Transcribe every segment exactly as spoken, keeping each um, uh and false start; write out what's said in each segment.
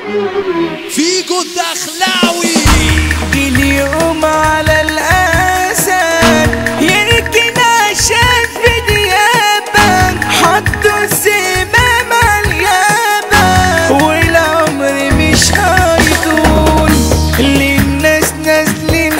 فيجو الدخلاوي اليوم على الأسد يمكن عشان في ديابك حطوا السمام على اليابة والعمر مش هيطول للناس نازلين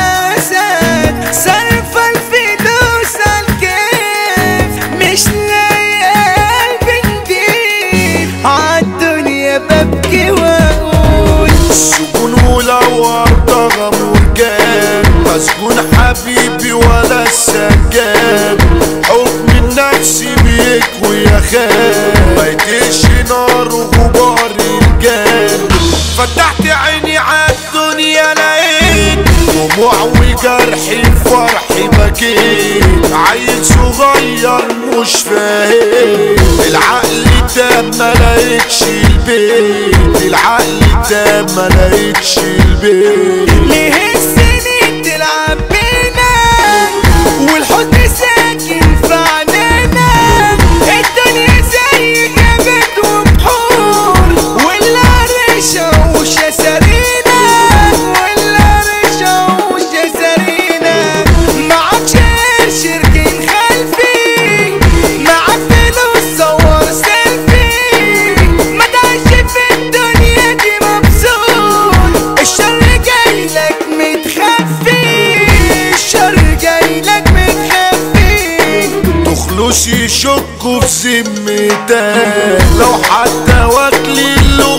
حسد صرفة الفلوس عالكيف مش لاقي قلب جديد عالدنيا ببكي واقول سجون ولو طغى مرجان مسجون حبيبي ولا السجان حكم النفس بيكوي يا خان ميتش نار وغبار رجال فتحت عيني عالدنيا لقيت دموع وجرحي فرحي بكيت عيل صغير مش فاهم العقل ده ملقتش البيت العقل ده ملقتش البيت ليه السنين تلعب بينا والحزن ساكن في عينينا الدنيا زي جبل وبحور والعرشة وشسرينا والعرشة وشسرينا معكش قرش اركن خلفي معك فلوس صور سيلفي ما تعيش في الدنيا دي مبسوط الشر جايلك متخفي الشر جايلك متخفي تخلص يشكوا في ذمتك لو حتى واكلي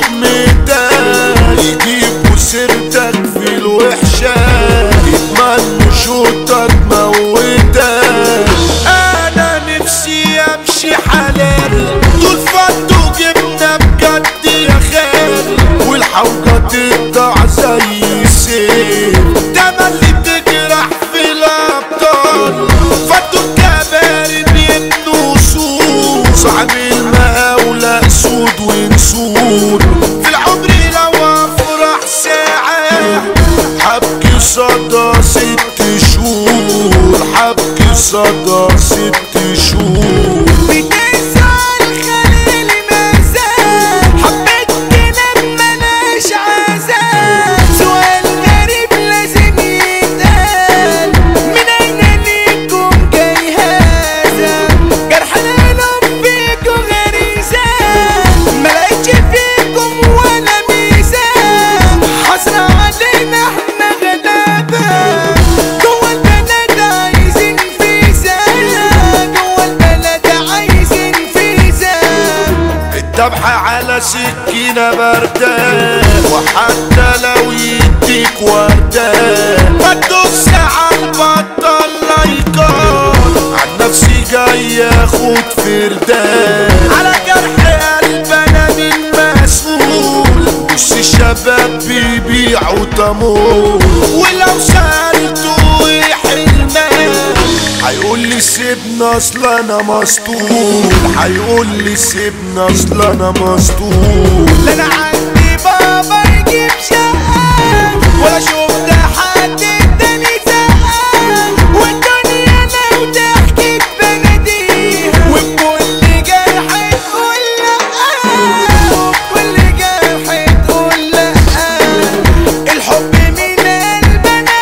لقمتك يجيبوا سيرتك في الوحشة يتمنوا شوطك موتك انا نفسي امشي حلال طول فضوا جبنا بجد يا خال والحوجة تقطع زي السيف تملي بتجرح في الابطال فضوا الكباري بيبنوا صوص عن المقاولة اسود ونسود في العمر لو افرح ساعة حبكي صدى ست شهور حبكي صدى ست شهور بتسأل خليل مازال حبيتنا بملاش عذاب سؤال غريب لازم يتقال من أين ليكم جاي هذا جرح القلب فيكم غريزة ملقتش فيكم ولا ميزان حسرة علينا احنا غلابة جوا البلد عايزين فيزا جوا البلد عايزين فيزا الذبح على سكينة باردة وحتى لو يديك وردة ما تدوس عالبطل لايكات عن نفسي جاي اخد فردان على جرح قلب انا من مسؤول بص الشباب بيبيعوا تمور ولو سألته ايه حلمك هيقول لي سيبنا اصل انا مسطول هيقول لي سيبنا اصل انا مسطول لا انا عندي بابا يجيب شقة ولا شفت حد اداني زقة والدنيا لو ضحكت بناديها وبكل جرح تقول لأ وبكل جرح تقول لأ الحب من قلبنا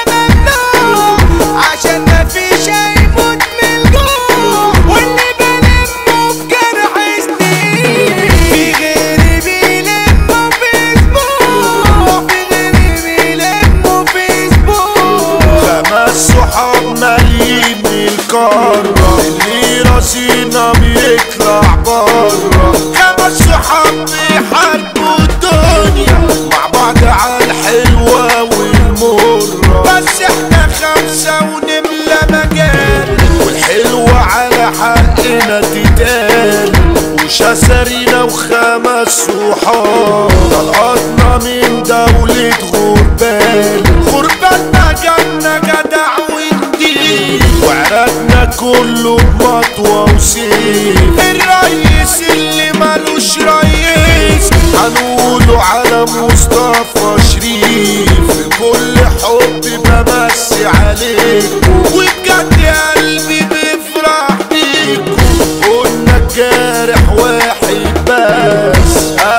ممنوع عشان مفيش هيموت من الجوع واللي بلمه في جرح سنين في غيري بيلمه في اسبوع في غيري بيلمه في اسبوع خمس صحاب مالين القارة اللي راسينا بيطلع برا خمس صحاب بيحاربوا الدنيا مع بعض عالحلوة والمرة بس احنا خمسة ونملى مجال والحلوة على حقنا تتقال وشسرينا وخمس صحاب طلقتنا من دولة غربال غربال جالنا جدع ونديل وعرقنا كله بمطوة وسيف الريس اللي مالوش ريس هنقوله على مصطفى شريف في كل حب بمسي عليكم وبجد قلبي بيفرح بيكم قلنا جارح واحد بس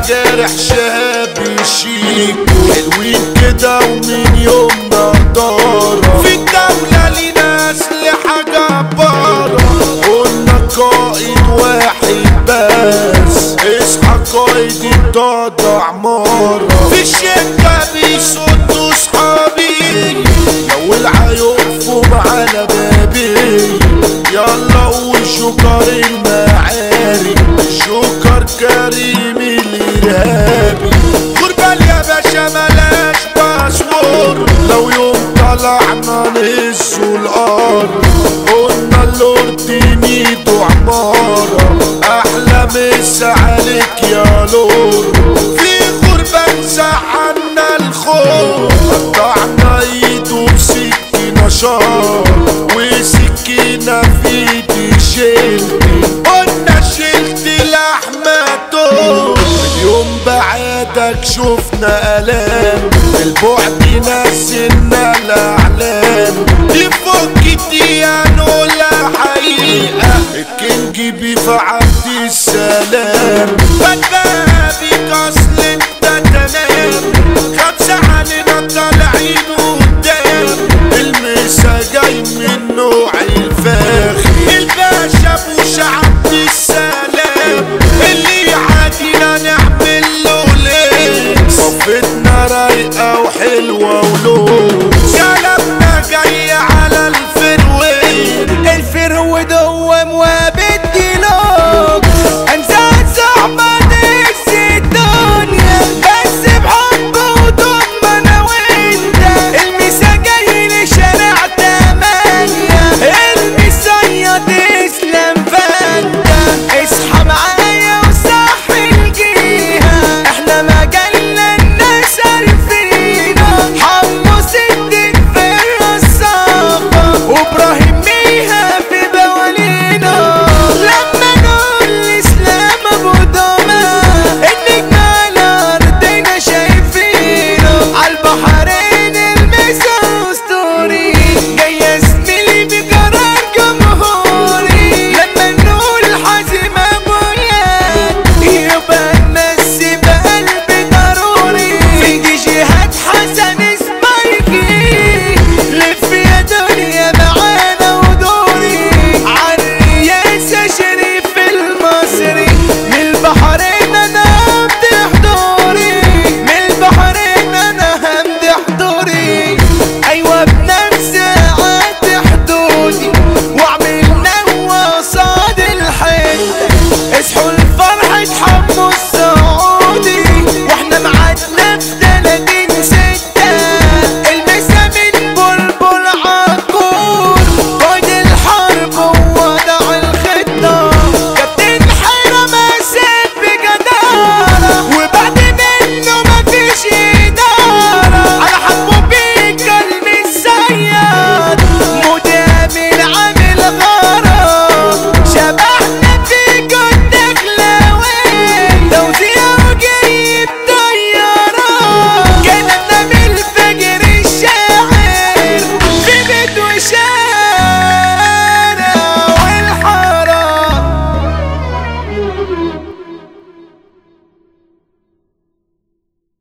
جارح شهاب يشيكوا حلوين كده ومن يومنا دارة في الدولة لينا أسلحة جبارة قلنا قائد واحد بس اصحى قائد الضاد عمارة في الشدة بيصدوا صحابي لو العيوفوا معانا بابي يلا قول شكر المعارك شكر كريم الإرهابي غربال يا باشا ملاش باسبور لو يوم طلعنا نهزوا الأرض قلنا اللورد ميدو عمارة أحلى مسا عليك يا لور في غربة زعلنا الخوف قطعنا ايده بسكينة شار وسكينة في ايدي شلتي قلنا شلت لحمته اليوم بعدك شفنا ألام البعد نزلنا الأعلام يفك ديانو لا حقيقة الكينج بيفعل السلام